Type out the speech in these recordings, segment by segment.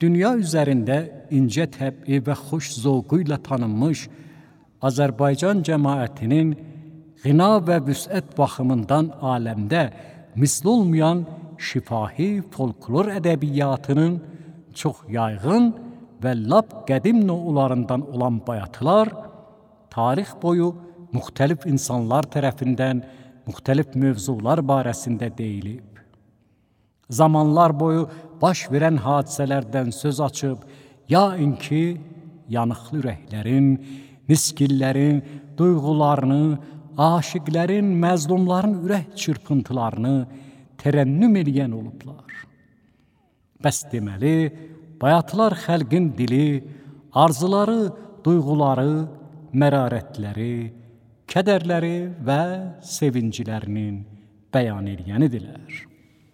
Dünya üzərində incə təbii və xoş zövqü ilə tanınmış Azərbaycan cəmaətinin ғina və vüsət baxımından aləmdə misli olmayan şifahi folklor ədəbiyyatının çox yayğın və lap qədim növlərdən olan bayatılar tarix boyu müxtəlif insanlar tərəfindən müxtəlif mövzular barəsində deyilib. Zamanlar boyu baş verən hadisələrdən söz açıb, yainki yanıqlı ürəklərin, miskillərin, duyğularını, aşiqlərin, məzlumların ürək çırpıntılarını tərənnüm eləyən olublar. Bəs deməli, bayatılar xəlqin dili, arzuları, duyğuları, mərarətləri, kədərləri və sevincilərinin bəyan eləyənidirlər.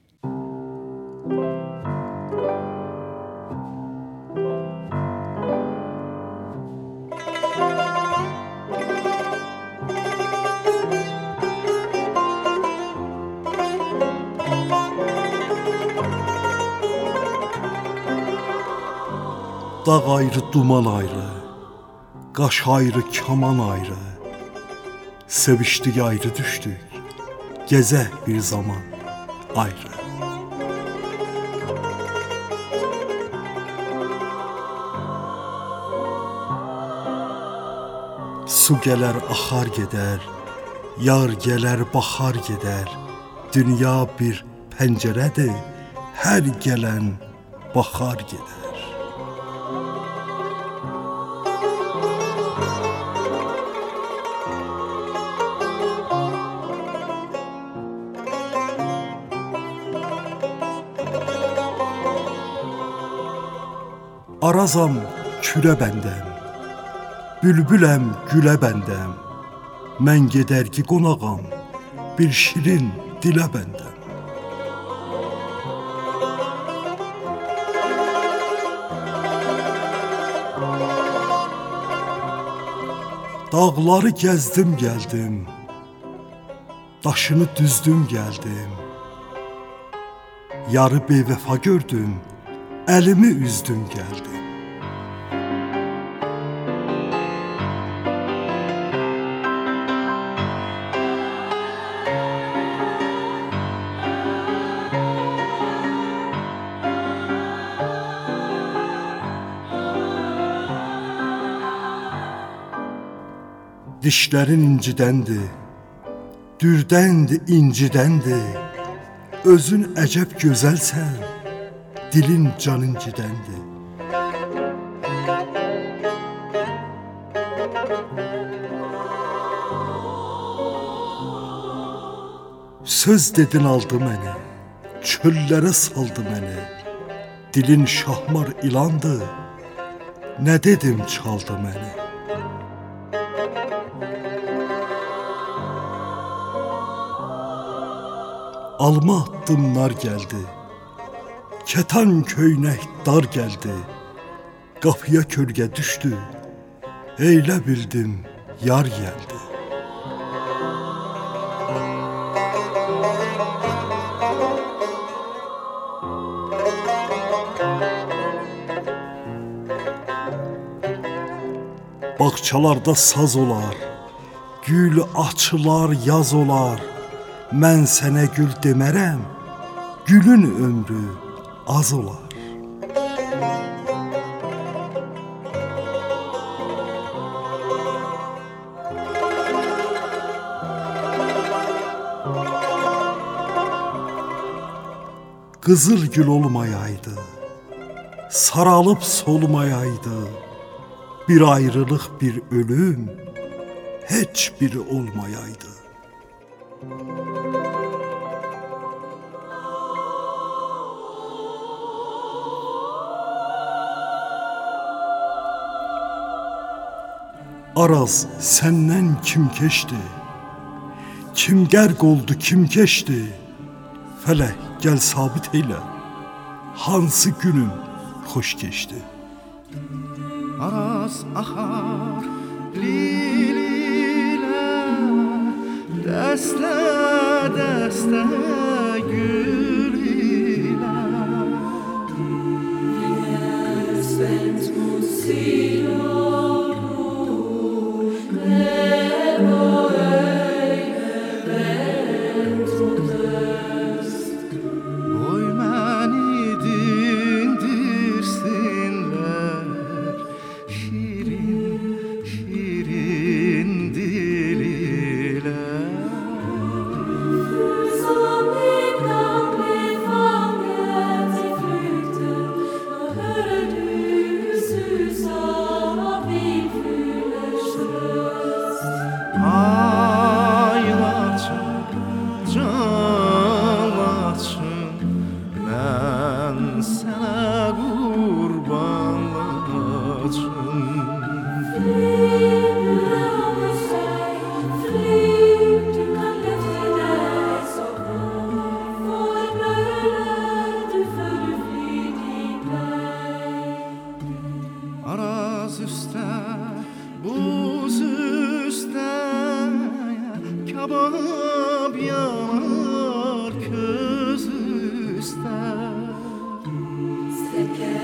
Dağ ayrı, duman ayrı, qaş ayrı, kaman ayrı, sevişdik ayrı düşdük, gəzək bir zaman ayrı. Su gələr, axar gedər, yar gələr, baxar gedər, dünya bir pəncərədir, hər gələn baxar gedər. Arazam, kürə bəndəm, bülbüləm, gülə bəndəm, mən gedər ki qonağam, bir şirin dilə bəndəm. Dağları gəzdim, gəldim, daşını düzdüm, gəldim, yarı bevəfa gördüm, əlimi üzdüm, gəldim. Dişlərin incidəndir, dürdəndir, incidəndir, özün əcəb gözəlsən, dilin can incidəndir. Söz dedin aldı məni, çöllərə saldı məni, dilin şahmar ilandı, nə dedim çaldı məni. Alma addımlar gəldi, kətan köynək dar gəldi, qapıya kölgə düşdü, eylə bildim yar gəldi. Bağçalarda saz olar, gül açılar, yaz olar, mən sənə gül demərəm, gülün ömrü az olar. Qızıl gül olmayaydı, saralıb solmayaydı, bir ayrılıq, bir ölüm, heç biri olmayaydı. Araz, səndən kim keçdi? Kim qərq oldu, kim keçdi? Fələk, gəl sabit eylə, hansı günüm xoş keçdi? Araz axar, lililə, dəstə, dəstə gül ilə, Stecca